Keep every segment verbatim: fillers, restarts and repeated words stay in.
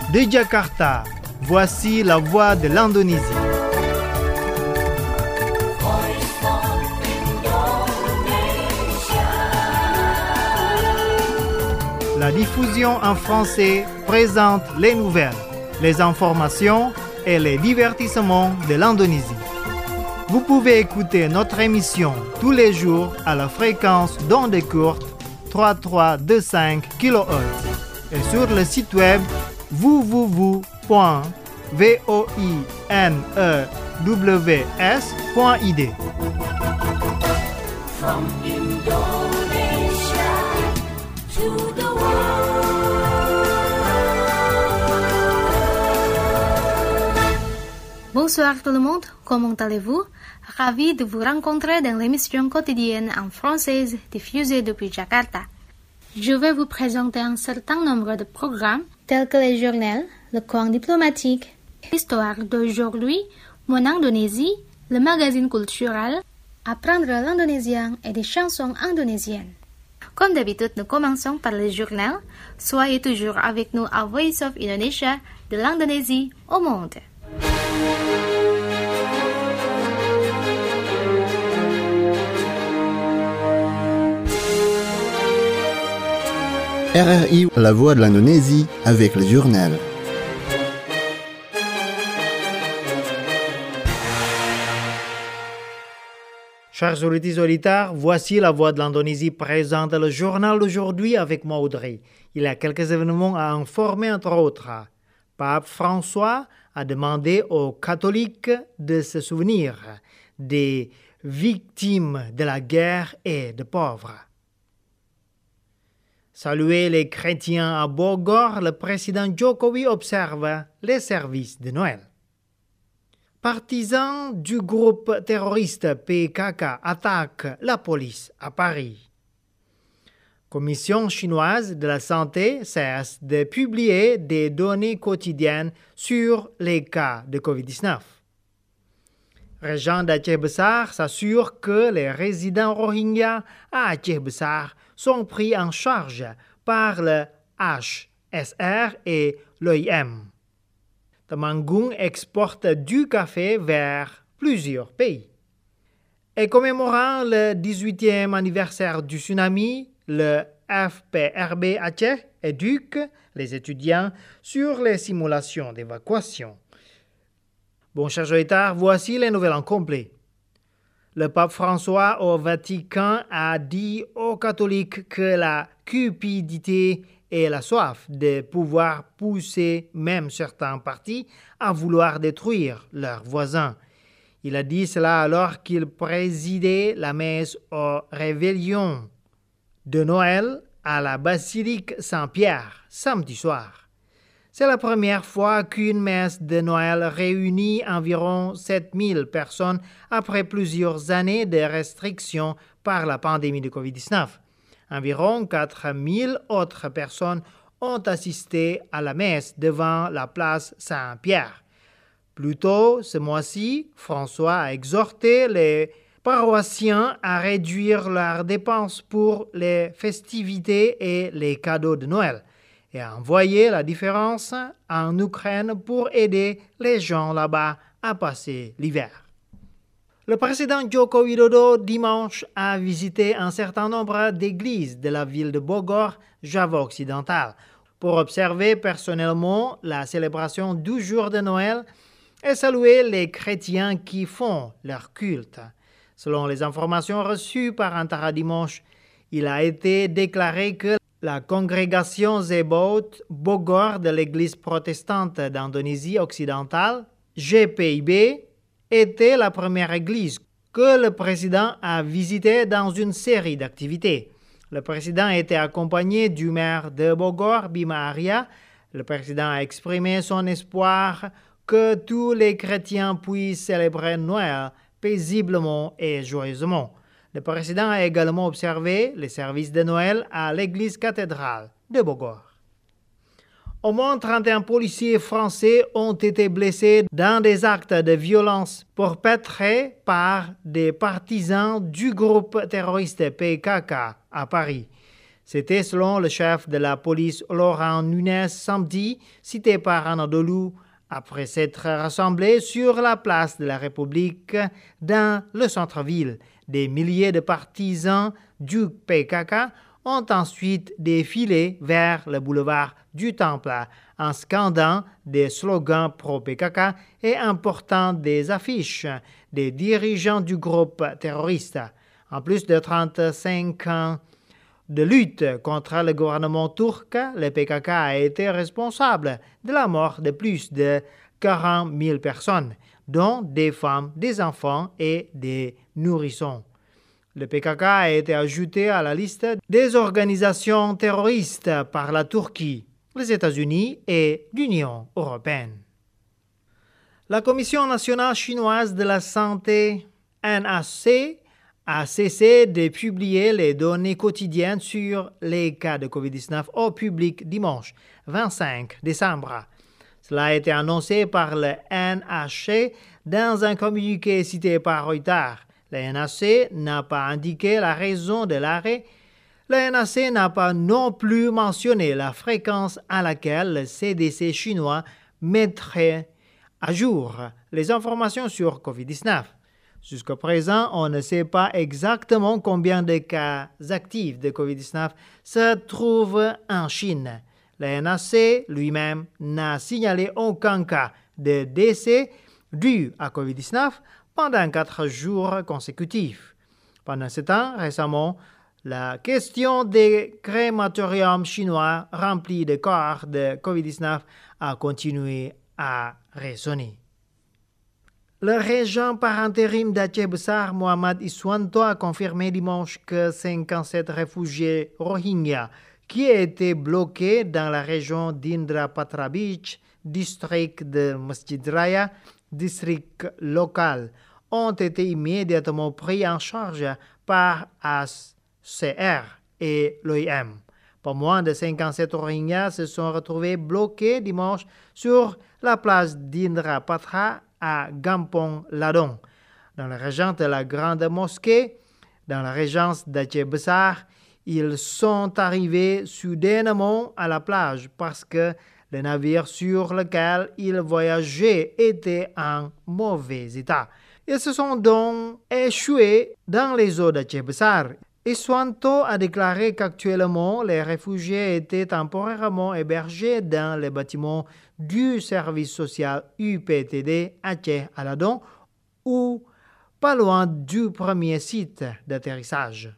De Jakarta, voici la voix de l'Indonésie. La diffusion en français présente les nouvelles, les informations et les divertissements de l'Indonésie. Vous pouvez écouter notre émission tous les jours à la fréquence d'onde courte trois mille trois cent vingt-cinq kilohertz et sur le site web w w w point voinews point i d. From Indonesia to the Bonsoir tout le monde, comment allez-vous? Ravi de vous rencontrer dans l'émission quotidienne en française diffusée depuis Jakarta. Je vais vous présenter un certain nombre de programmes tels que les journaux, le coin diplomatique, l'histoire d'aujourd'hui, mon Indonésie, le magazine culturel, apprendre l'indonésien et des chansons indonésiennes. Comme d'habitude, nous commençons par les journaux. Soyez toujours avec nous à Voice of Indonesia, de l'Indonésie au monde. R R I, la voix de l'Indonésie, avec le journal. Chers auditeurs, voici la voix de l'Indonésie présente le journal d'aujourd'hui avec moi Audrey. Il y a quelques événements à informer entre autres. Pape François a demandé aux catholiques de se souvenir des victimes de la guerre et des pauvres. Saluer les chrétiens à Bogor, le président Jokowi observe les services de Noël. Partisans du groupe terroriste P K K attaquent la police à Paris. Commission chinoise de la santé cesse de publier des données quotidiennes sur les cas de covid dix-neuf. Régent d'Aceh Besar s'assure que les résidents Rohingya à Aceh Besar sont pris en charge par le H S R et l'O I M. Temanggung exporte du café vers plusieurs pays. Et commémorant le dix-huitième anniversaire du tsunami, le F P R B Aceh éduque les étudiants sur les simulations d'évacuation. Bon, chers auditeurs, voici les nouvelles en complet. Le pape François au Vatican a dit aux catholiques que la cupidité et la soif de pouvoir pousser même certains partis à vouloir détruire leurs voisins. Il a dit cela alors qu'il présidait la messe au réveillon de Noël à la basilique Saint-Pierre samedi soir. C'est la première fois qu'une messe de Noël réunit environ sept mille personnes après plusieurs années de restrictions par la pandémie de covid dix-neuf. Environ quatre mille autres personnes ont assisté à la messe devant la place Saint-Pierre. Plus tôt ce mois-ci, François a exhorté les paroissiens à réduire leurs dépenses pour les festivités et les cadeaux de Noël et à envoyer la différence en Ukraine pour aider les gens là-bas à passer l'hiver. Le président Joko Widodo, dimanche, a visité un certain nombre d'églises de la ville de Bogor, Java occidental, pour observer personnellement la célébration du jour de Noël et saluer les chrétiens qui font leur culte. Selon les informations reçues par Antara dimanche, il a été déclaré que la congrégation Zebot Bogor de l'église protestante d'Indonésie occidentale, G P I B, était la première église que le président a visitée dans une série d'activités. Le président était accompagné du maire de Bogor, Bima Arya. Le président a exprimé son espoir que tous les chrétiens puissent célébrer Noël paisiblement et joyeusement. Le président a également observé les services de Noël à l'église cathédrale de Bogor. Au moins trente et un policiers français ont été blessés dans des actes de violence perpétrés par des partisans du groupe terroriste P K K à Paris. C'était selon le chef de la police Laurent Nunez samedi, cité par Anadolu, après s'être rassemblés sur la place de la République dans le centre-ville. Des milliers de partisans du P K K ont ensuite défilé vers le boulevard du Temple en scandant des slogans pro-P K K et en portant des affiches des dirigeants du groupe terroriste. En plus de trente-cinq ans de lutte contre le gouvernement turc, le P K K a été responsable de la mort de plus de quarante mille personnes, dont des femmes, des enfants et des nourrissons. Le P K K a été ajouté à la liste des organisations terroristes par la Turquie, les États-Unis et l'Union européenne. La Commission nationale chinoise de la santé, N H C, a cessé de publier les données quotidiennes sur les cas de covid dix-neuf au public dimanche vingt-cinq décembre. Cela a été annoncé par le N H C dans un communiqué cité par Reuters. Le N H C n'a pas indiqué la raison de l'arrêt. Le N H C n'a pas non plus mentionné la fréquence à laquelle le C D C chinois mettrait à jour les informations sur covid dix-neuf. Jusqu'à présent, on ne sait pas exactement combien de cas actifs de covid dix-neuf se trouvent en Chine. Le N H C lui-même n'a signalé aucun cas de décès dû à covid dix-neuf pendant quatre jours consécutifs. Pendant ce temps, récemment, la question des crématoriums chinois remplis de corps de covid dix-neuf a continué à résonner. Le régent par intérim d'Aceh Besar, Mohamed Iswanto, a confirmé dimanche que cinquante-sept réfugiés Rohingyas qui étaient bloqués dans la région d'Indrapatra Beach, district de Masjid Raya, district local, ont été immédiatement pris en charge par A C R et l'O I M. Pas moins de cinquante-sept Rohingyas se sont retrouvés bloqués dimanche sur la place d'Indrapatra à Gampong Ladong, dans la région de la Grande Mosquée, dans la régence d'Aceh Besar. Ils sont arrivés soudainement à la plage parce que le navire sur lequel ils voyageaient était en mauvais état. Ils se sont donc échoués dans les eaux d'Aceh Besar. Iswanto a déclaré qu'actuellement, les réfugiés étaient temporairement hébergés dans les bâtiments du service social U P T D Aceh à Ladong ou pas loin du premier site d'atterrissage.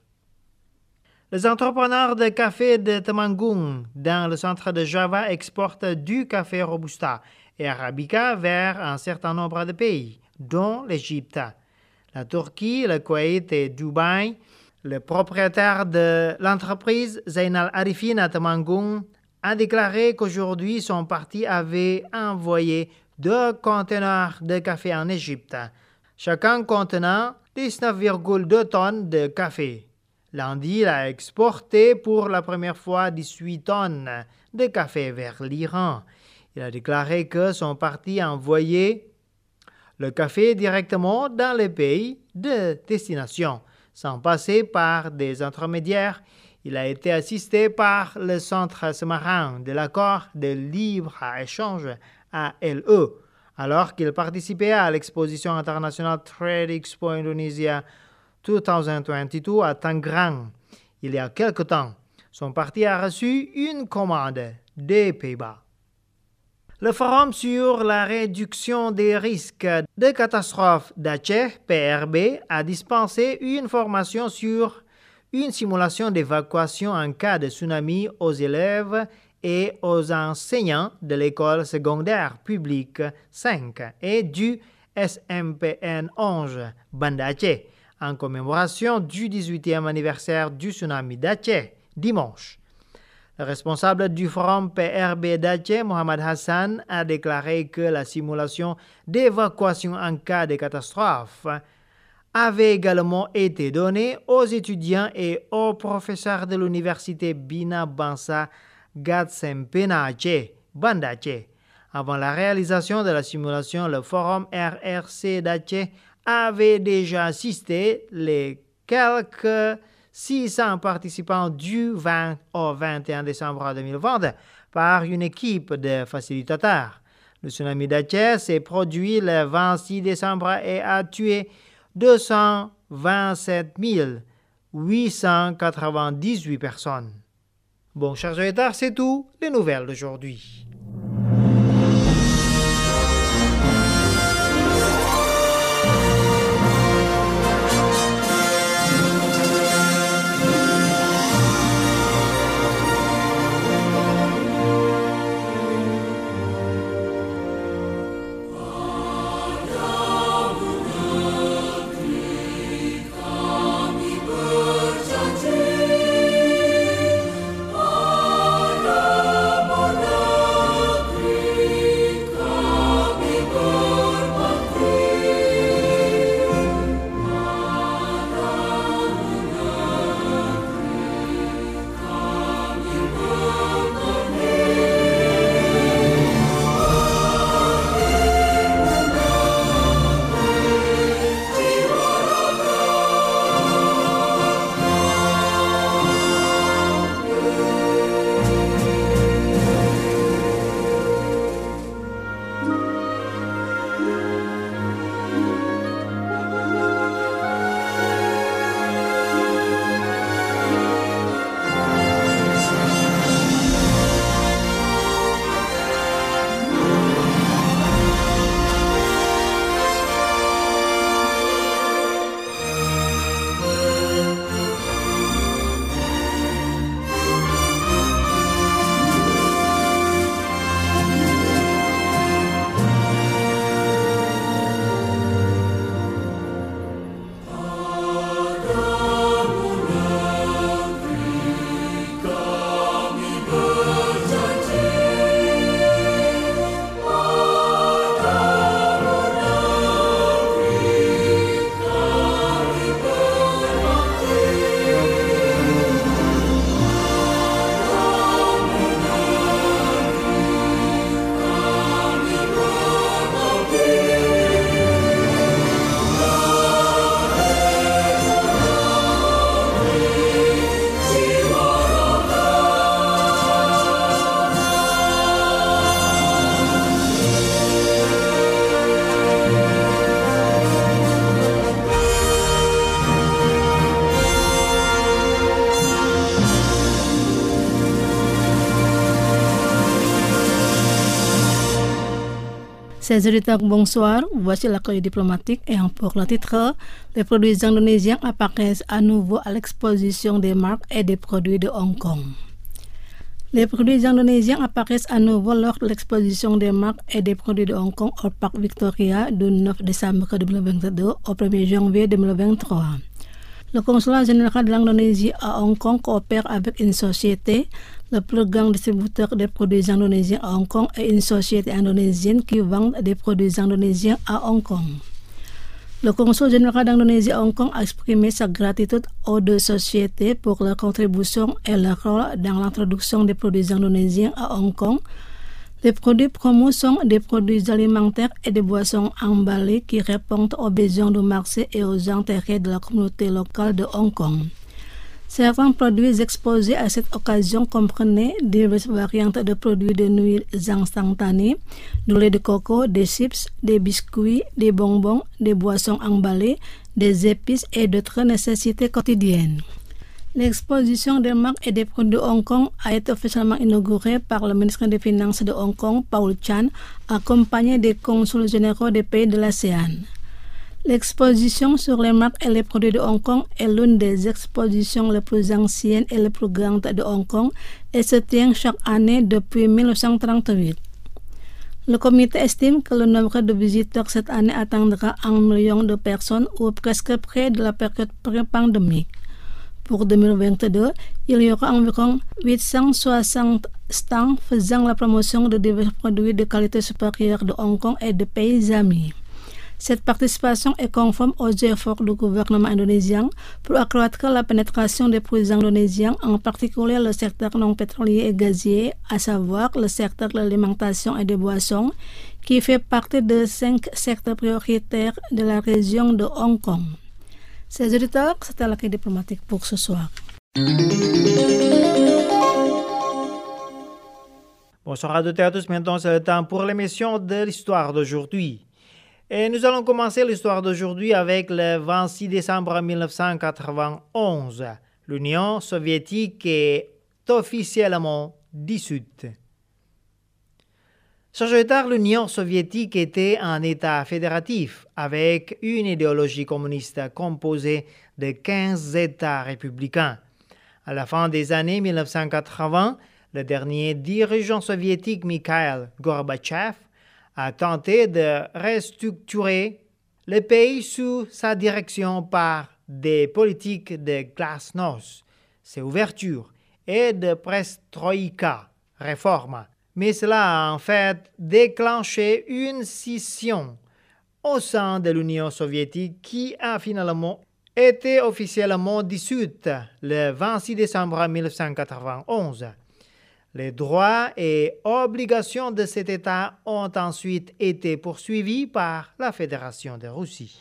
Les entrepreneurs de café de Temanggung dans le centre de Java exportent du café Robusta et Arabica vers un certain nombre de pays, dont l'Égypte, la Turquie, le Koweït et Dubaï. Le propriétaire de l'entreprise, Zainal Arifin à Temanggung, a déclaré qu'aujourd'hui son parti avait envoyé deux conteneurs de café en Égypte, chacun contenant dix-neuf virgule deux tonnes de café. Lundi, il a exporté pour la première fois dix-huit tonnes de café vers l'Iran. Il a déclaré que son parti a envoyé le café directement dans les pays de destination, sans passer par des intermédiaires. Il a été assisté par le Centre sous-marin de l'accord de libre-échange A L E, alors qu'il participait à l'exposition internationale Trade Expo Indonesia deux mille vingt-deux à Tangerang. Il y a quelque temps, son parti a reçu une commande des Pays-Bas. Le Forum sur la réduction des risques de catastrophe d'Aceh, P R B, a dispensé une formation sur une simulation d'évacuation en cas de tsunami aux élèves et aux enseignants de l'école secondaire publique cinq et du S M P N onze Banda Aceh, en commémoration du dix-huitième anniversaire du tsunami d'Aceh, dimanche. Le responsable du forum P R B d'Aceh, Mohamed Hassan, a déclaré que la simulation d'évacuation en cas de catastrophe avait également été donnée aux étudiants et aux professeurs de l'université Bina Bangsa Gatsempena Aceh, Banda Aceh. Avant la réalisation de la simulation, le forum R R C d'Aceh avait déjà assisté les quelques six cents participants du vingt au vingt et un décembre deux mille vingt par une équipe de facilitateurs. Le tsunami d'Aceh s'est produit le vingt-six décembre et a tué deux cent vingt-sept mille huit cent quatre-vingt-dix-huit personnes. Bon, chers auditeurs, c'est tout, les nouvelles d'aujourd'hui. Chers auditeurs, bonsoir. Voici l'accueil diplomatique et pour le titre, les produits indonésiens apparaissent à nouveau à l'exposition des marques et des produits de Hong Kong. Les produits indonésiens apparaissent à nouveau lors de l'exposition des marques et des produits de Hong Kong au Parc Victoria du neuf décembre deux mille vingt-deux au premier janvier deux mille vingt-trois. Le consulat général de l'Indonésie à Hong Kong coopère avec une société, le plus grand distributeur des produits indonésiens à Hong Kong et une société indonésienne qui vend des produits indonésiens à Hong Kong. Le consul général d'Indonésie à Hong Kong a exprimé sa gratitude aux deux sociétés pour leur contribution et leur rôle dans l'introduction des produits indonésiens à Hong Kong. Les produits promos sont des produits alimentaires et des boissons emballées qui répondent aux besoins du marché et aux intérêts de la communauté locale de Hong Kong. Certains produits exposés à cette occasion comprenaient diverses variantes de produits de nuits instantanées, du lait de coco, des chips, des biscuits, des bonbons, des boissons emballées, des épices et d'autres nécessités quotidiennes. L'exposition des marques et des produits de Hong Kong a été officiellement inaugurée par le ministre des Finances de Hong Kong, Paul Chan, accompagné des consuls généraux des pays de l'ASEAN. L'exposition sur les marques et les produits de Hong Kong est l'une des expositions les plus anciennes et les plus grandes de Hong Kong et se tient chaque année depuis mille neuf cent trente-huit. Le comité estime que le nombre de visiteurs cette année atteindra un million de personnes ou presque près de la période pré-pandémique. Pour deux mille vingt-deux, il y aura environ huit cent soixante stands faisant la promotion de divers produits de qualité supérieure de Hong Kong et de pays amis. Cette participation est conforme aux efforts du gouvernement indonésien pour accroître la pénétration des produits indonésiens, en particulier le secteur non pétrolier et gazier, à savoir le secteur de l'alimentation et des boissons, qui fait partie des cinq secteurs prioritaires de la région de Hong Kong. Chers auditeurs, c'était l'accueil diplomatique pour ce soir. Bonsoir à toutes et à tous. Maintenant, c'est le temps pour l'émission de l'histoire d'aujourd'hui. Et nous allons commencer l'histoire d'aujourd'hui avec le vingt-six décembre mille neuf cent quatre-vingt-onze. L'Union soviétique est officiellement dissoute. Chargé tard, l'Union soviétique était un État fédératif avec une idéologie communiste composée de quinze États républicains. À la fin des années mille neuf cent quatre-vingts, le dernier dirigeant soviétique Mikhail Gorbatchev a tenté de restructurer le pays sous sa direction par des politiques de glasnost, ses ouvertures, et de perestroïka, réformes. Mais cela a en fait déclenché une scission au sein de l'Union soviétique qui a finalement été officiellement dissoute le vingt-six décembre mille neuf cent quatre-vingt-onze. Les droits et obligations de cet État ont ensuite été poursuivis par la Fédération de Russie.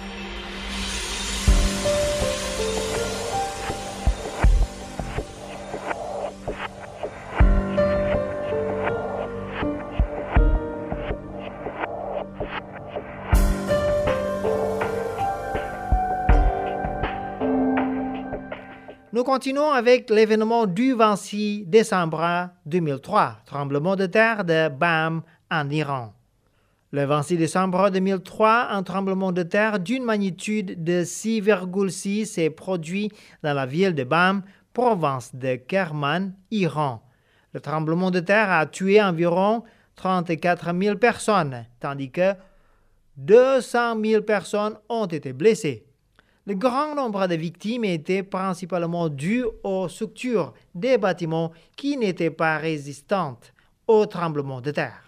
Nous continuons avec l'événement du vingt-six décembre deux mille trois, tremblement de terre de Bam en Iran. Le vingt-six décembre deux mille trois, un tremblement de terre d'une magnitude de six virgule six s'est produit dans la ville de Bam, province de Kerman, Iran. Le tremblement de terre a tué environ trente-quatre mille personnes, tandis que deux cent mille personnes ont été blessées. Le grand nombre de victimes était principalement dû aux structures des bâtiments qui n'étaient pas résistantes au tremblement de terre.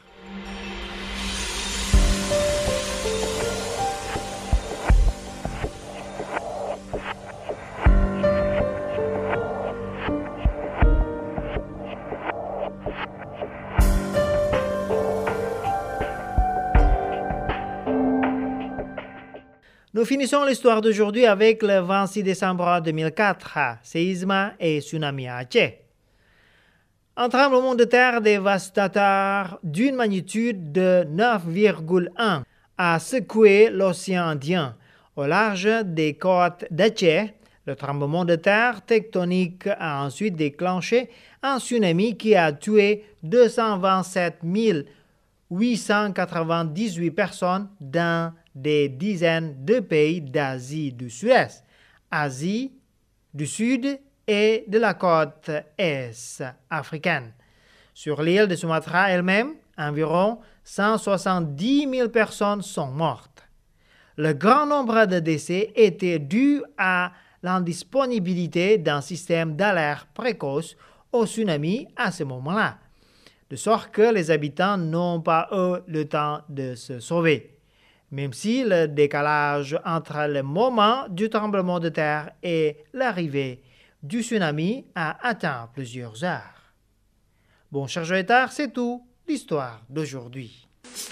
Nous finissons l'histoire d'aujourd'hui avec le vingt-six décembre deux mille quatre, séisme et tsunami à Aceh. Un tremblement de terre dévastateur d'une magnitude de neuf virgule un a secoué l'océan Indien au large des côtes d'Aceh. Le tremblement de terre tectonique a ensuite déclenché un tsunami qui a tué deux cent vingt-sept mille huit cent quatre-vingt-dix-huit personnes dans des dizaines de pays d'Asie du Sud-Est, Asie du Sud et de la côte Est africaine. Sur l'île de Sumatra elle-même, environ cent soixante-dix mille personnes sont mortes. Le grand nombre de décès était dû à l'indisponibilité d'un système d'alerte précoce au tsunami à ce moment-là, de sorte que les habitants n'ont pas eu le temps de se sauver, même si le décalage entre le moment du tremblement de terre et l'arrivée du tsunami a atteint plusieurs heures. Bon, chers auditeurs, c'est tout l'histoire d'aujourd'hui.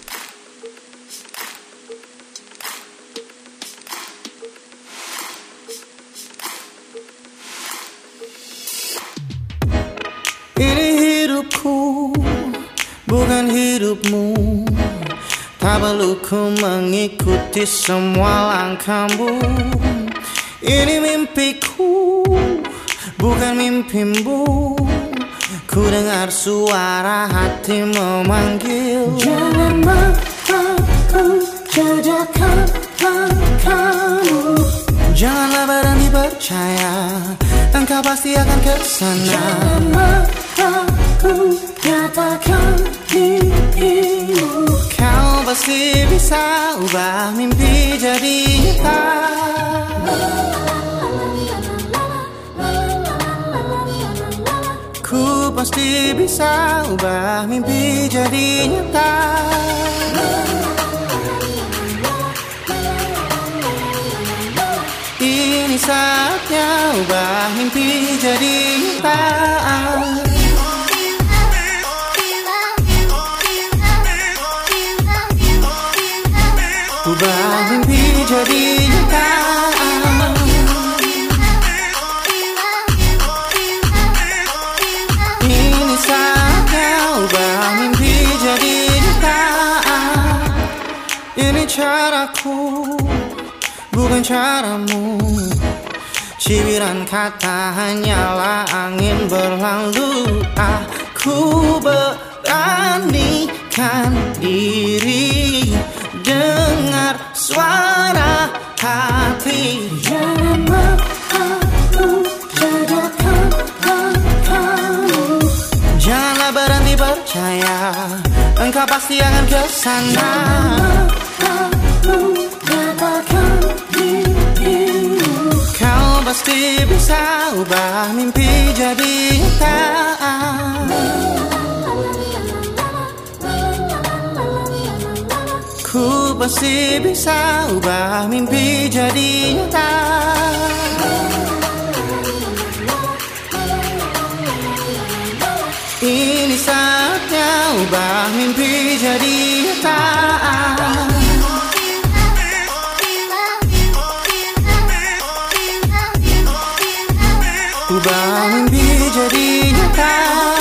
Ini hidupku, bukan hidupmu. Tak perlu ku mengikuti semua langkahmu. Ini mimpiku, bukan mimpimu. Ku dengar suara hati memanggil. Jangan mahu jejakkan langkahmu. Janganlah berani percaya, engkau pasti akan kesana. Jangan mahu nyatakan mimpimu. Kau pasti bisa ubah mimpi jadi nyata. Ku pasti bisa ubah mimpi jadi nyata. Ini saatnya ubah mimpi jadi nyata. Ubah mimpi jadi nyata. bukan caramu. Cibiran kata hanyalah angin berlalu. Aku beranikan diri dengar suara hati. Jangan mau aku jadikan kamu. Janganlah berhenti percaya, engkau pasti akan kesana. Jangan mau katakan dirimu. Kau pasti bisa ubah mimpi jadi nyata. Ku pasti bisa ubah mimpi jadi nyata. Ini saatnya ubah mimpi jadi nyata. Ubah mimpi jadi nyata.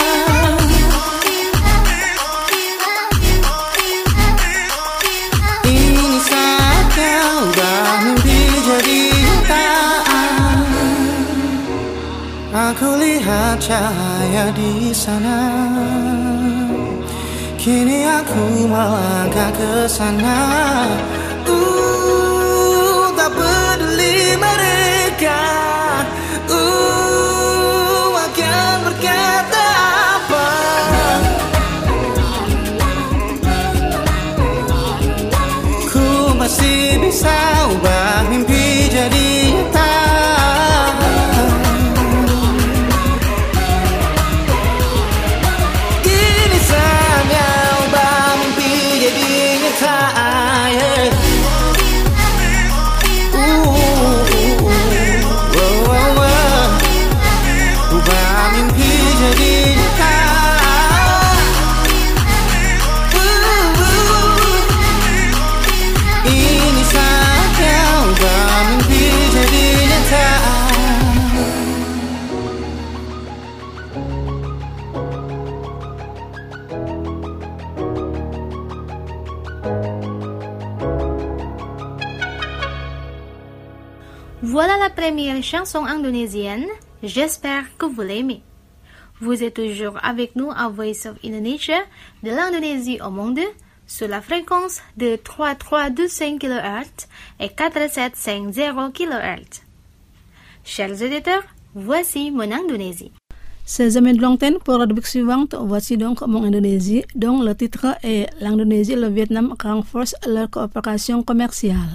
Ini saatnya ubah mimpi jadi nyata. Aku lihat cahaya di sana. Kini aku melangkah ke sana. Uh, tak peduli mereka. Uh, akan berkata apa. Ku masih bisa ubah mimpi jadi nyata. Kini saatnya ubah mimpi jadi nyata. Yeah. Ubah mimpi jadi nyata. Ini saatnya ubah mimpi jadi nyata. Voilà la première chanson indonésienne. J'espère que vous l'aimez. Vous êtes toujours avec nous à Voice of Indonesia, de l'Indonésie au monde, sur la fréquence de trois mille trois cent douze kilohertz et quatre mille sept cent cinquante kilohertz. Chers auditeurs, voici mon Indonésie. Ces amis de l'antenne, pour la rubrique suivante, voici donc mon Indonésie, dont le titre est L'Indonésie et le Vietnam renforcent leur coopération commerciale.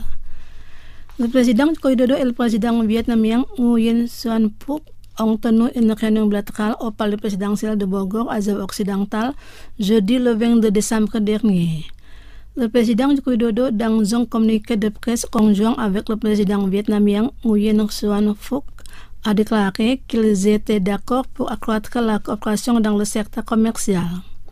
Le président Joko Widodo et le président vietnamien Nguyen Xuan Phuc ont tenu une réunion bilatérale au palais présidentiel de Bogor, Azov occidental, jeudi le vingt-deux décembre dernier. Le président Joko Widodo, dans un communiqué de presse conjoint avec le président vietnamien Nguyen Xuan Phuc, a déclaré qu'ils étaient d'accord pour accroître la coopération dans le secteur commercial.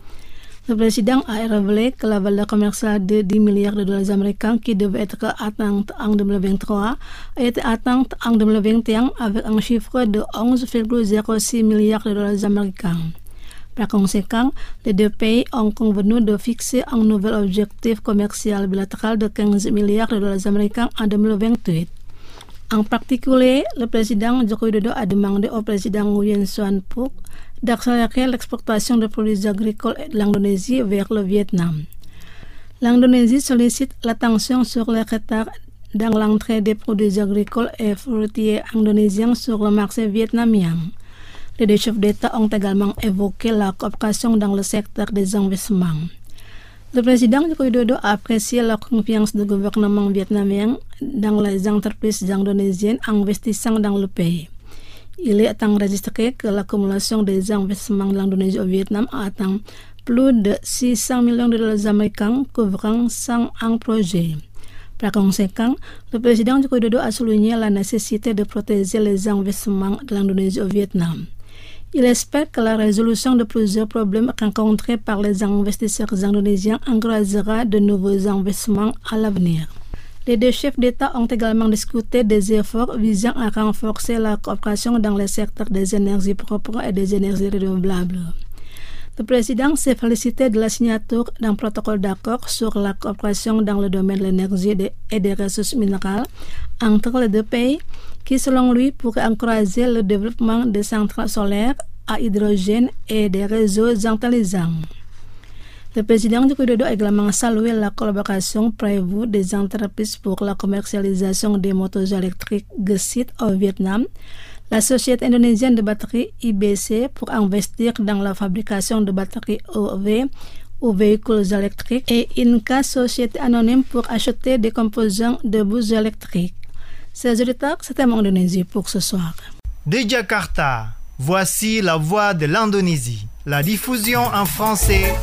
Le président a révélé que la valeur commerciale de dix milliards de dollars américains qui devait être atteinte en deux mille vingt-trois a été atteinte en deux mille vingt et un avec un chiffre de onze virgule zéro six milliards de dollars américains. Par conséquent, les deux pays ont convenu de fixer un nouvel objectif commercial bilatéral de quinze milliards de dollars américains en deux mille vingt-huit. En particulier, le président Joko Widodo a demandé au président Nguyen Xuan Phuc d'accélérer l'exportation de produits agricoles de l'Indonésie vers le Vietnam. L'Indonésie sollicite l'attention sur les retards dans l'entrée des produits agricoles et fruitiers indonésiens sur le marché vietnamien. Les deux chefs d'État ont également évoqué la coopération dans le secteur des investissements. Le président Joko Widodo a apprécié la confiance du gouvernement vietnamien dans les entreprises indonésiennes investissant dans le pays. Il est enregistré que l'accumulation des investissements de l'Indonésie au Vietnam atteint plus de six cents millions de dollars américains couvrant cent un projets. Par conséquent, le président Joko Widodo a souligné la nécessité de protéger les investissements de l'Indonésie au Vietnam. Il espère que la résolution de plusieurs problèmes rencontrés par les investisseurs indonésiens encouragera de nouveaux investissements à l'avenir. Les deux chefs d'État ont également discuté des efforts visant à renforcer la coopération dans le secteur des énergies propres et des énergies renouvelables. Le président s'est félicité de la signature d'un protocole d'accord sur la coopération dans le domaine de l'énergie et des ressources minérales entre les deux pays, qui selon lui pourrait encourager le développement des centrales solaires à hydrogène et des réseaux intelligents. Le président Joko Widodo a également salué la collaboration prévue des entreprises pour la commercialisation des motos électriques G S I T au Vietnam, la société indonésienne de batteries I B C pour investir dans la fabrication de batteries E V ou véhicules électriques et Inca, société anonyme pour acheter des composants de bus électriques. Chers auditeurs, c'était mon Indonésie pour ce soir. De Jakarta, voici la voix de l'Indonésie. La diffusion en français.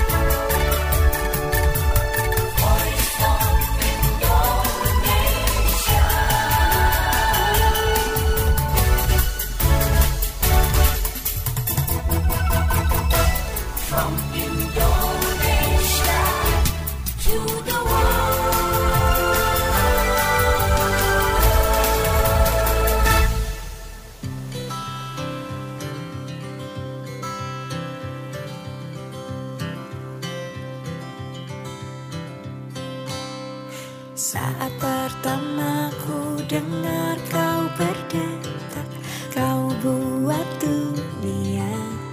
Saat pertama ku dengar kau berdetak, kau buat dunia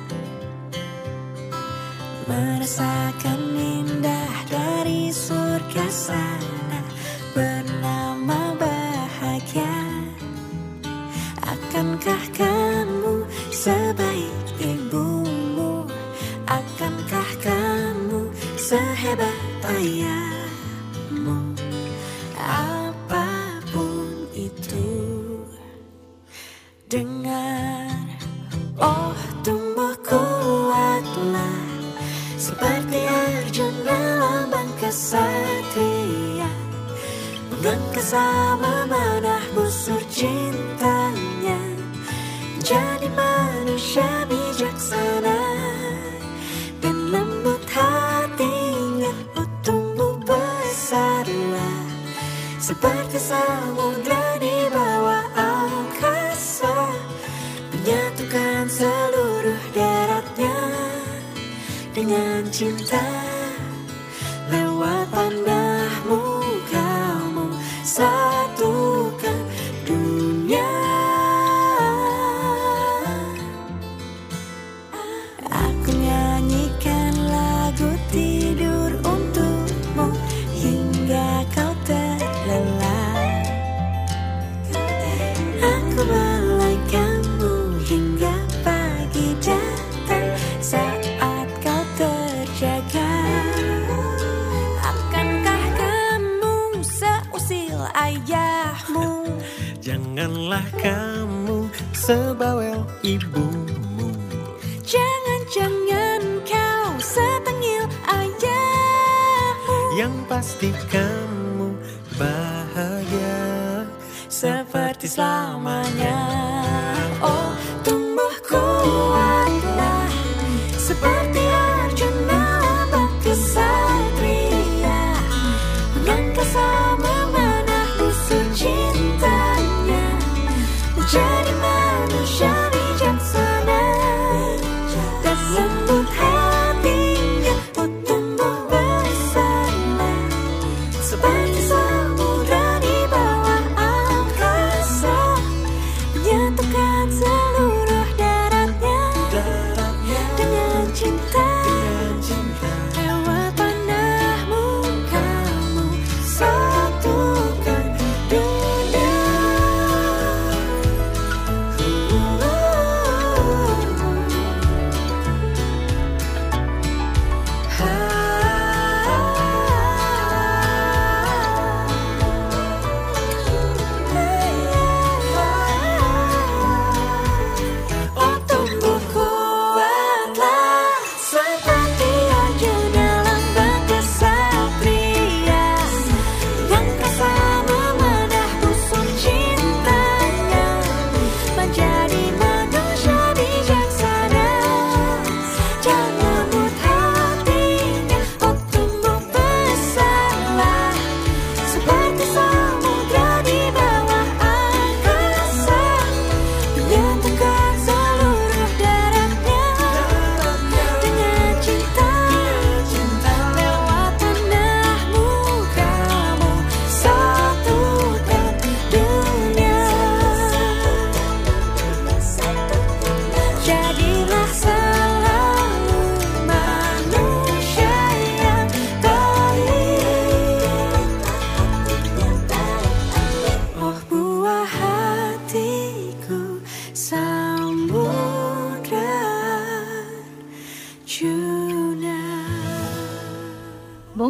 merasakan indah dari surga sana bernama bahagia. Akankah kamu sebaik ibumu? Akankah kamu sehebat ayahmu? Apapun itu, dengar, oh tumbuh kuatlah seperti Arjuna lambang kesatria, mengangkasa memanah busur cintanya, jadi manusia bijaksana dan lembut hatinya. Oh tumbuh besarlah seperti samudra di bawah angkasa, menyatukan seluruh daratnya dengan cinta. Lewat pandahmu kamu satukan dunia. Aku nyanyikan lagu tidur untukmu hingga kau terlelap. Aku belai kamu hingga pagi datang saat kau terjaga. Akankah kamu seusil ayahmu? Janganlah kamu sebawel ibumu. Jangan-jangan kau setengil ayahmu. Yang pasti kamu bahagia Seperti selamanya. Oh tumbuh kuatlah seperti Arjuna lambang kesatria, mengangkasa memanah busur cintanya, menjadi manusia bijaksana dan lembut hatinya. Oh tumbuh besarlah seperti samudra di bawah angkasa, menyatu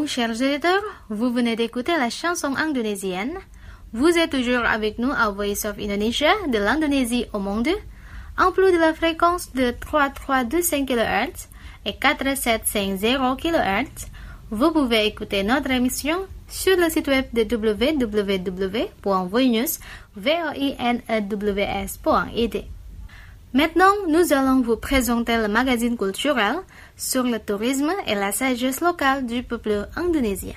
Donc, chers auditeurs, vous venez d'écouter la chanson indonésienne. Vous êtes toujours avec nous à Voice of Indonesia, de l'Indonésie au monde, en plus de la fréquence de trois mille trois cent vingt-cinq kilohertz et quatre mille sept cent cinquante kilohertz. Vous pouvez écouter notre émission sur le site web de w w w point voinews point i d. Maintenant, nous allons vous présenter le magazine culturel sur le tourisme et la sagesse locale du peuple indonésien.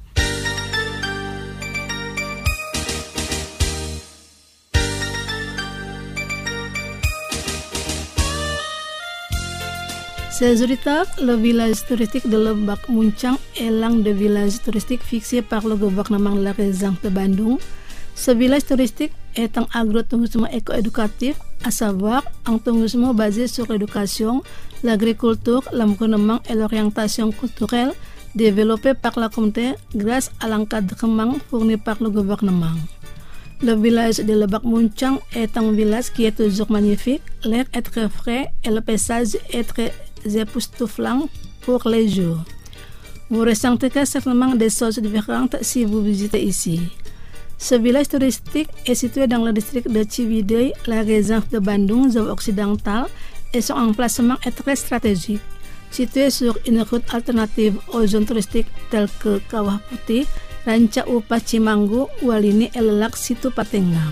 Chers auditeurs, le village touristique de Lebak Muncang est l'un des villages touristiques fixés par le gouvernement de la région de Bandung. Ce village touristique est un agrotourisme éco-éducatif, à savoir un tourisme basé sur l'éducation, l'agriculture, l'environnement et l'orientation culturelle développé par la communauté grâce à l'encadrement fourni par le gouvernement. Le village de Lebak Muncang est un village qui est toujours magnifique, l'air est très frais et le paysage est très époustouflant pour les jours. Vous ressentirez certainement des choses différentes si vous visitez ici. Ce village touristique est situé dans le district de Ciwidey, la région de Bandung, zone occidentale, et son emplacement est très stratégique. Situé sur une route alternative aux zones touristiques telles que Kawah Putih, Ranca Upas Cimanggu, Walini et le lac Situ Patenggang.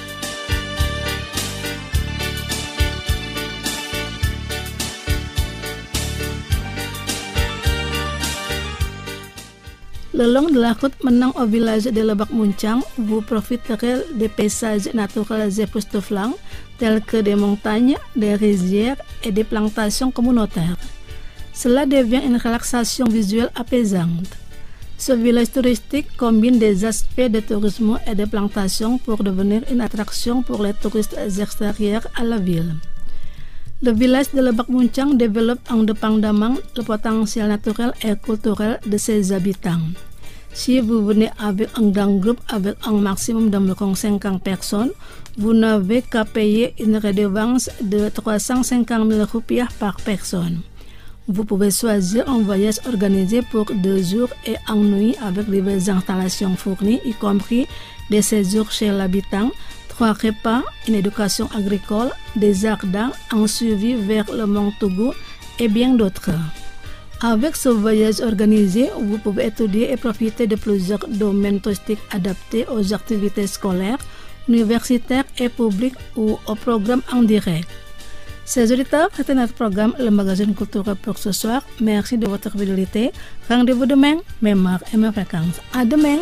Le long de la route menant au village de Lebak Muncang, vous profiterez des paysages naturels époustouflants tels que des montagnes, des rizières et des plantations communautaires. Cela devient une relaxation visuelle apaisante. Ce village touristique combine des aspects de tourisme et de plantations pour devenir une attraction pour les touristes extérieurs à la ville. Le village de Lebak Muncang développe indépendamment le potentiel naturel et culturel de ses habitants. Si vous venez avec un grand groupe avec un maximum d'environ cinquante personnes, vous n'avez qu'à payer une redevance de trois cent cinquante mille rupiah par personne. Vous pouvez choisir un voyage organisé pour deux jours et une nuit avec diverses installations fournies, y compris des séjours chez l'habitant, trois repas, une éducation agricole, des jardins, un suivi vers le mont Tugu et bien d'autres. Avec ce voyage organisé, vous pouvez étudier et profiter de plusieurs domaines touristiques adaptés aux activités scolaires, universitaires et publiques ou aux programmes en direct. Chers auditeurs, c'était notre programme Le Magazine Culturel pour ce soir. Merci de votre fidélité. Rendez-vous demain, même heure et même fréquence. À demain!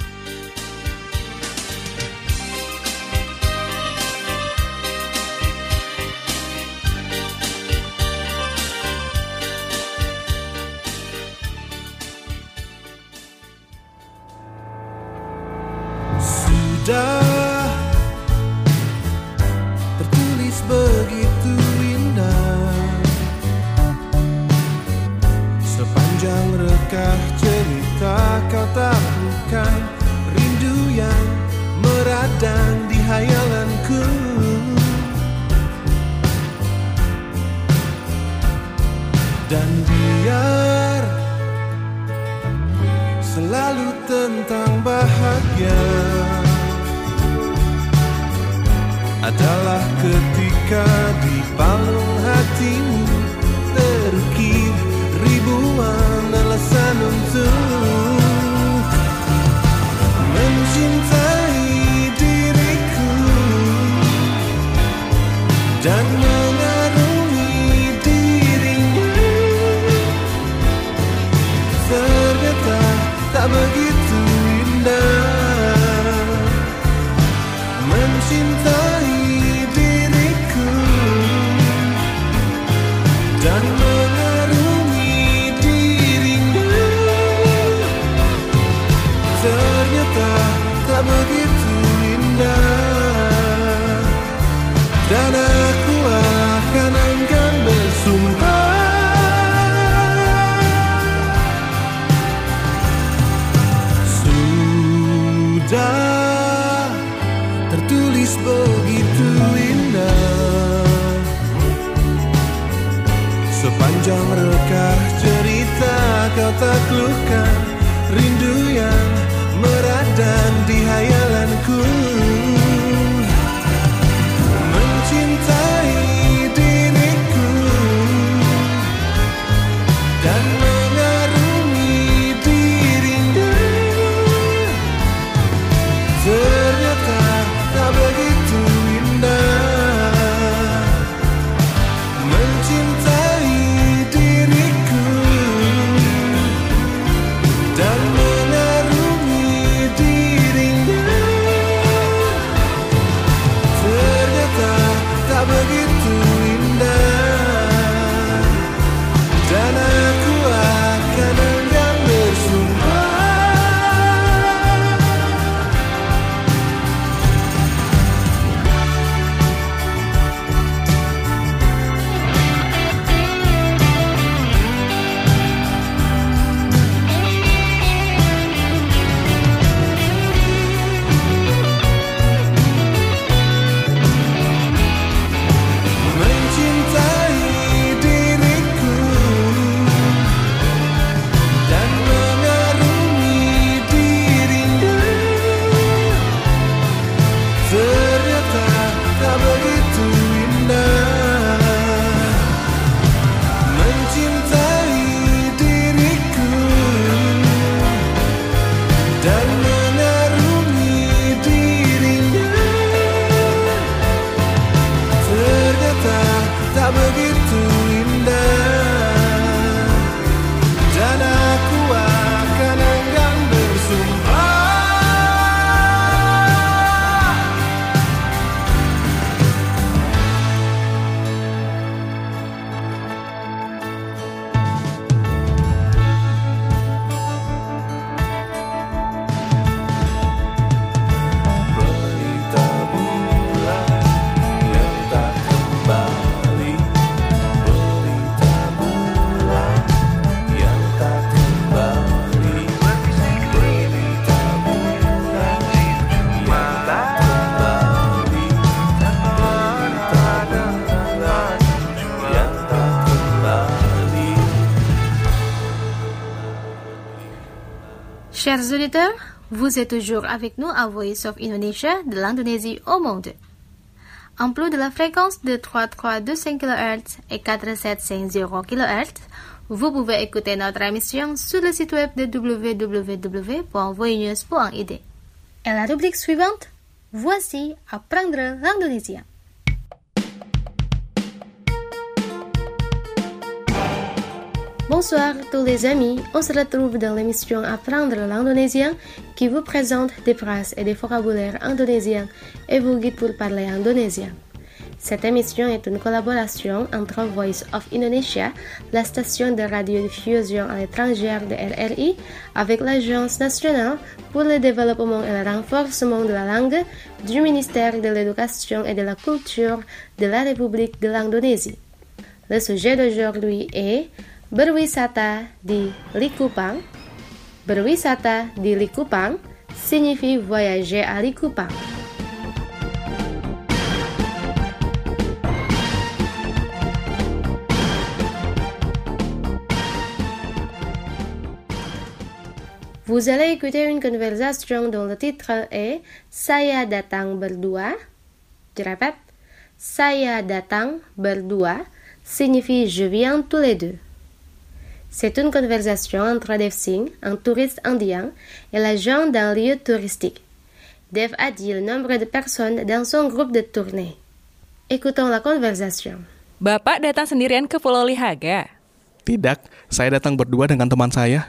Sudah tertulis begitu indah, sepanjang rekah cerita kau taklukkan rindu yang meradang di hayalanku. Dan biar selalu tentang bahagia adalah ketika di palung hatimu terukir ribuan alasan untuk mencintai diriku dan mengarungi dirimu. Ternyata tak begitu indah mencintai diriku dan mengarungi dirimu. Ternyata tak begitu indah, dan aku akan enggan bersumpah sudah tertulis begitu indah, sepanjang rekah cerita kau taklukkan rindu yang meradang di hayalanku. Mencintai diriku dan mengarungi dirinya. Ternyata tak begitu indah. Mencintai diriku dan mengarungi dirinya. Ternyata tak begitu indah. Dan aku akan enggan bersumpah. Mencintai diriku dan mengarungi dirinya. Ternyata tak begitu indah. Mencintai diriku dan mengarungi dirinya. Ternyata tak begitu indah. Dan aku akan enggan bersumpah. Berita bulan yang tak kembali. Berita bulan yang tak kembali. Berita bulan yang tak kembali. Berita bulan yang tak kembali. Chers auditeurs, vous êtes toujours avec nous à Voice of Indonesia de l'Indonésie au monde. En plus de la fréquence de trois trois deux cinq kilohertz et quatre sept cinq zéro kilohertz, vous pouvez écouter notre émission sur le site web de w w w point voinews point i d. Et la rubrique suivante, voici Apprendre l'Indonésien. Bonsoir tous les amis, on se retrouve dans l'émission Apprendre l'Indonésien qui vous présente des phrases et des vocabulaires indonésiens et vous guide pour parler indonésien. Cette émission est une collaboration entre Voice of Indonesia, la station de radiodiffusion à l'étranger de R R I, avec l'Agence nationale pour le développement et le renforcement de la langue du ministère de l'Éducation et de la Culture de la République de l'Indonésie. Le sujet d'aujourd'hui est berwisata di Likupang. Berwisata di Likupang signifie voyager à Likupang. Vous allez écouter une conversation dont le titre est Saya datang berdua. Je répète, Saya datang berdua signifie je viens tous les deux. C'est une conversation entre Dev Singh, un touriste indien, et l'agent d'un lieu touristique. Dev a dit le nombre de personnes dans son groupe de tournée. Écoutons la conversation. Bapak datang sendirian ke Pulau Lihaga? Tidak, saya datang berdua dengan teman saya.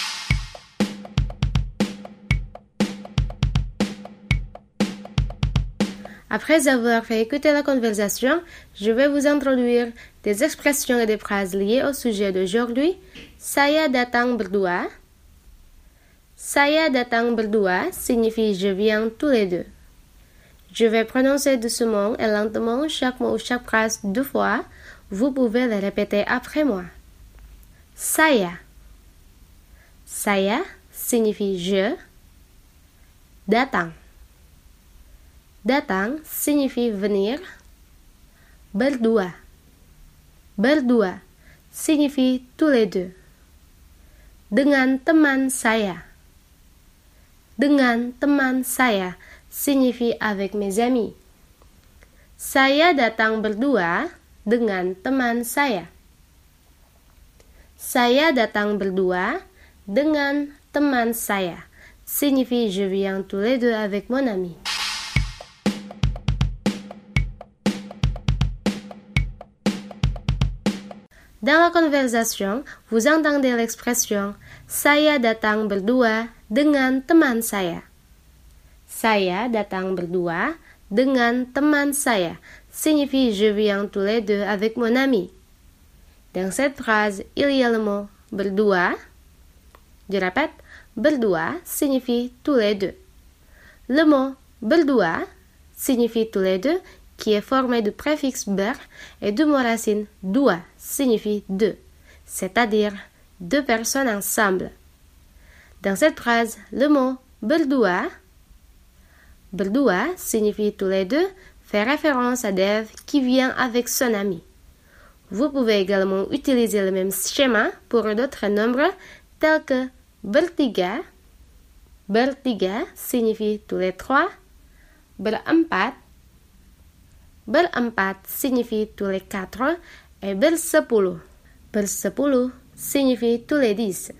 Après avoir fait écouter la conversation, je vais vous introduire des expressions et des phrases liées au sujet d'aujourd'hui. Saya datang berdua. Saya datang berdua signifie je viens tous les deux. Je vais prononcer doucement et lentement chaque mot ou chaque phrase deux fois. Vous pouvez le répéter après moi. Saya. Saya signifie je. Datang. Datang signifie venir. Berdua. Berdua signifie tous les deux. Dengan teman saya. dengan teman saya signifie avec mes amis. Saya datang berdua dengan teman saya. Saya datang berdua dengan teman saya signifie je viens tous les deux avec mon ami. Dans la conversation, vous entendez l'expression saya datang berdua dengan teman saya. Saya datang berdua dengan teman saya signifie je viens tous les deux avec mon ami. Dans cette phrase, il y a le mot berdua. Je répète, berdua signifie tous les deux. Le mot berdua signifie tous les deux qui est formé du préfixe ber et du mot racine dua signifie deux, c'est-à-dire deux personnes ensemble. Dans cette phrase, le mot berdua, berdua signifie tous les deux, fait référence à Dave qui vient avec son ami. Vous pouvez également utiliser le même schéma pour d'autres nombres tels que bertiga, bertiga signifie tous les trois, berempat, berempat signifie tous les quatre et bersepuluh, bersepuluh signifie tous les dix.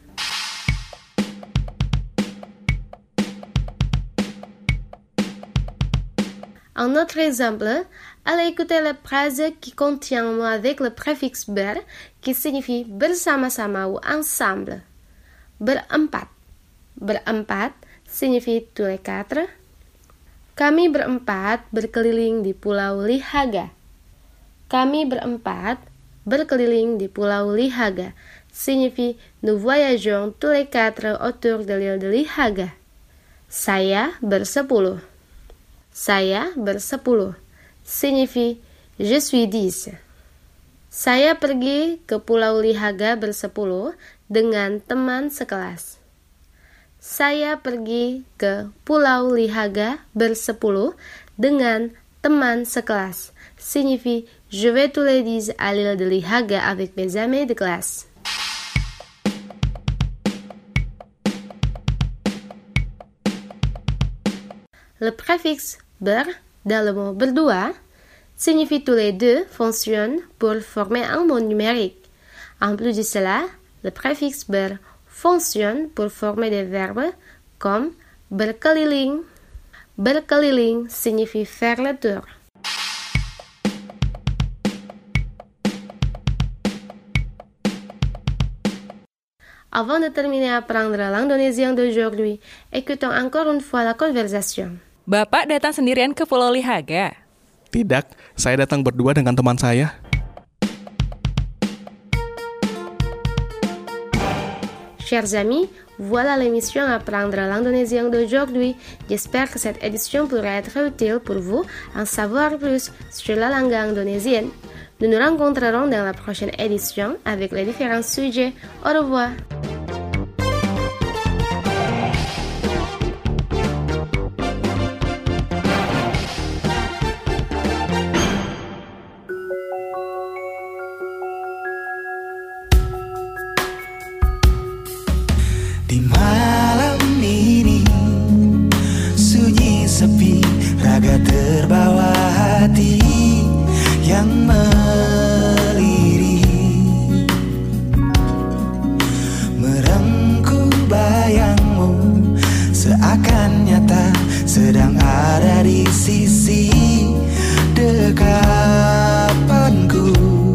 Un autre exemple, allez écouter la phrase qui contient un mot avec le préfixe ber qui signifie bersama-sama ou ensemble. Berempat, berempat signifie tous les quatre. Kami berempat berkeliling di Pulau Lihaga. Kami berempat berkeliling di Pulau Lihaga signifie nous voyageons tous les quatre autour de l'île de Lihaga. Saya bersepuluh. Saya bersepuluh signifie je suis dix. Saya pergi ke Pulau Lihaga bersepuluh dengan teman sekelas. Saya pergi ke Pulau Lihaga bersepuluh dengan teman sekelas signifie je vais tous les dix à l'île de Lihaga avec mes amis de classe. Le préfixe ber dans le mot berdua signifie tous les deux fonctionne pour former un mot numérique. En plus de cela, le préfixe ber fonctionne pour former des verbes comme berkeliling. Berkeliling signifie faire le tour. Avant de terminer à apprendre la langue indonésienne d'aujourd'hui, écoutons encore une fois la conversation. Bapak datang sendirian ke Pulau Lihaga? Tidak, saya datang berdua dengan teman saya. Chers amis, voilà l'émission Apprendre la langue indonésienne d'aujourd'hui. J'espère que cette édition pourra être utile pour vous en savoir plus sur la langue indonésienne. Nous nous rencontrerons dans la prochaine édition avec les différents sujets. Au revoir. Di malam ini sunyi sepi, raga terbawa hati yang melirik, merengkuh bayangmu seakan nyata sedang ada di sisi dekapanku.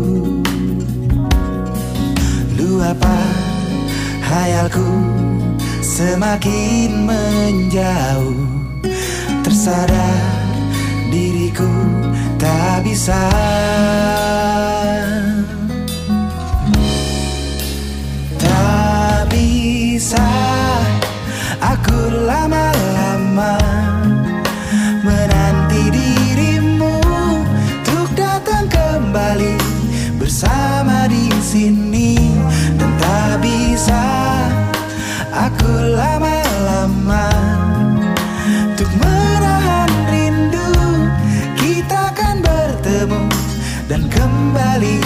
Luapan hayalku semakin menjauh, tersadar diriku tak bisa. Tak bisa aku lama-lama menanti dirimu untuk datang kembali bersama di sini, dan tak bisa aku lama-lama untuk menahan rindu. Kita akan bertemu dan kembali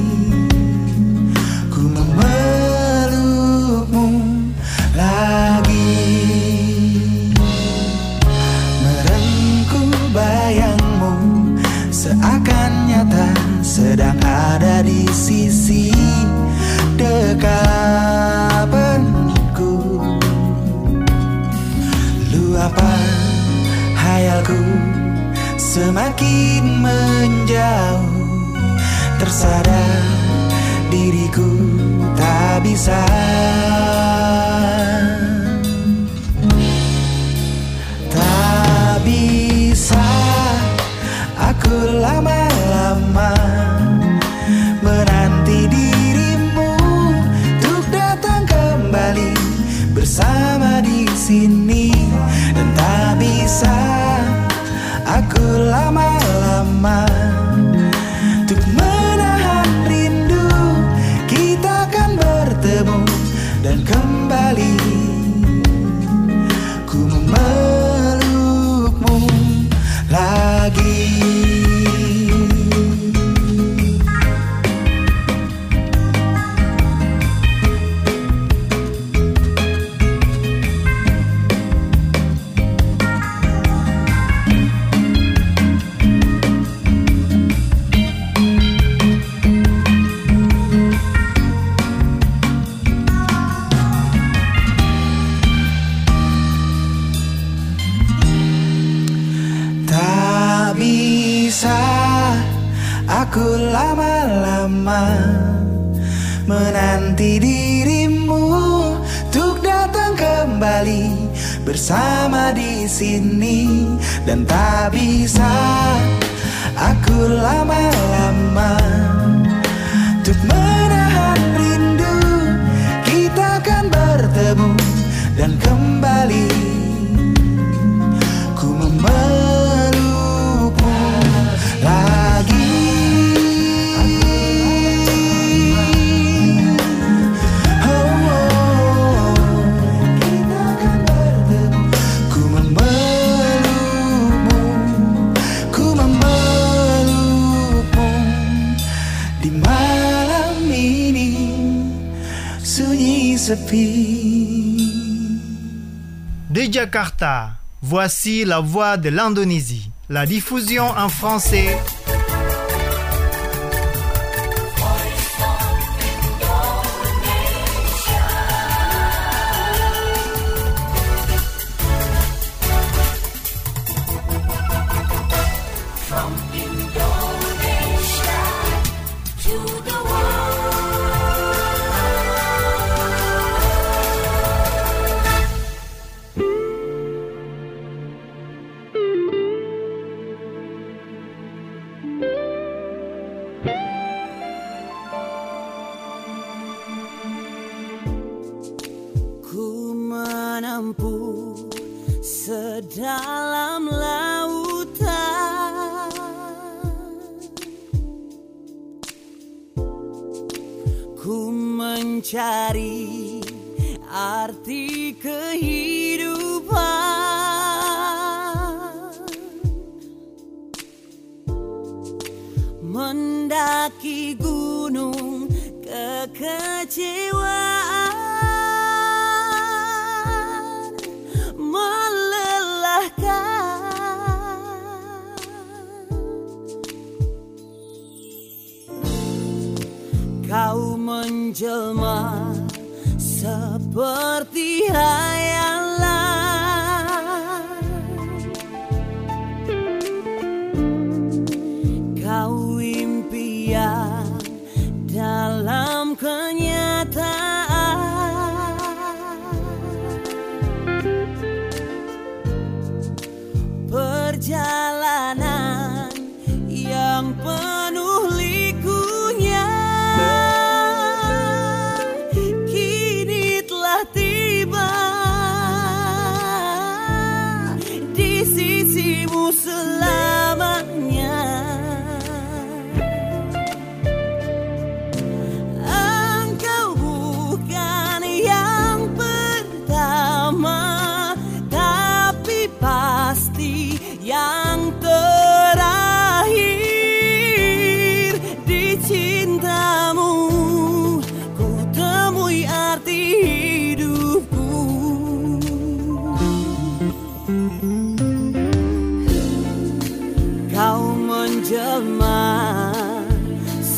ku memelukmu lagi. sedang ada di sisi dekapanku. Luapan hayalku semakin menjauh, tersadar diriku tak bisa. Tak bisa aku lama-lama menanti dirimu untuk datang kembali bersama di sini. Dan tak bisa aku lama-lama untuk menahan rindu, kita akan bertemu dan kembali ku memelukmu lagi. Aku lama-lama menanti dirimu untuk datang kembali bersama di sini. Dan tak bisa aku lama-lama untuk menahan rindu, kita akan bertemu dan kembali ku memelukmu lagi. De Jakarta, voici la voix de l'Indonésie. La diffusion en français. Sedalam lautan ku mencari arti kehidupan, mendaki gunung kekecewaan, kau menjelma seperti hayalan, kau impian dalam kenyataan, perjalanan yang penuh likunya kini telah tiba di sisimu selamanya. Engkau bukan yang pertama, tapi pasti yang terakhir. Di cintamu ku temui arti hidupku. Kau menjelma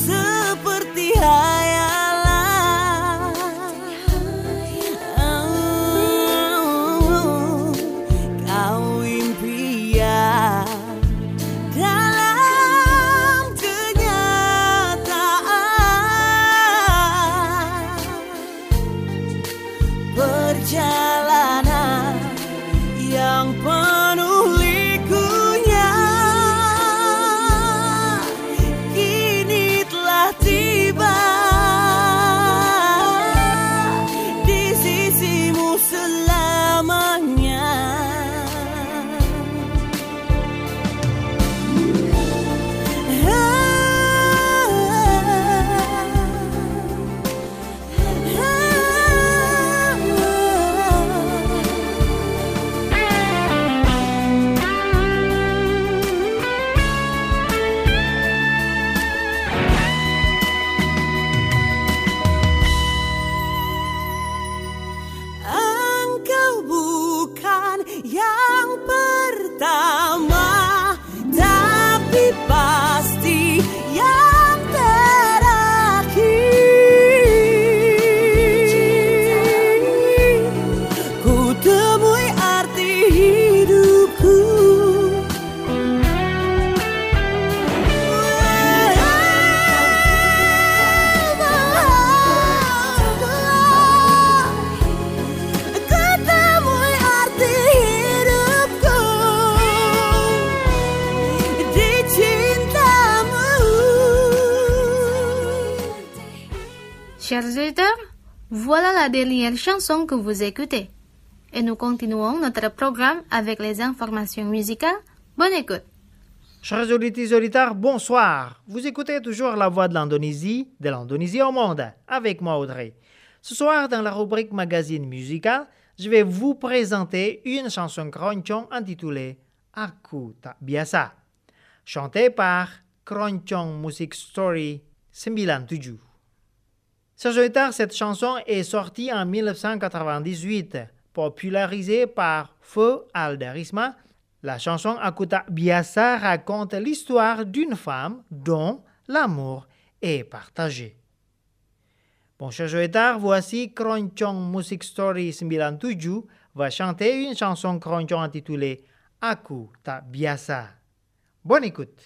Chers auditeurs, voilà la dernière chanson que vous écoutez. Et nous continuons notre programme avec les informations musicales. Bonne écoute. Chers auditeurs, auditeurs, bonsoir. Vous écoutez toujours La Voix de l'Indonésie, de l'Indonésie au monde, avec moi Audrey. Ce soir, dans la rubrique magazine musical, je vais vous présenter une chanson keroncong intitulée Aku Tak Biasa, chantée par Keroncong Music Story quatre-vingt-dix-sept. Chers auditeurs, cette chanson est sortie en mille neuf cent quatre-vingt-dix-huit, popularisée par Feu Aldarisma. La chanson Aku Tak Biasa raconte l'histoire d'une femme dont l'amour est partagé. Bon, chers auditeurs, voici Keroncong Music Story quatre-vingt-dix-sept va chanter une chanson keroncong intitulée Aku Tak Biasa. Bonne écoute.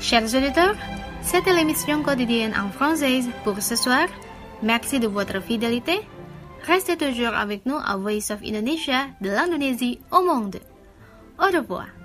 Chers auditeurs, c'était l'émission quotidienne en française pour ce soir. Merci de votre fidélité. Restez toujours avec nous à Voice of Indonesia de l'Indonésie au monde. Au revoir.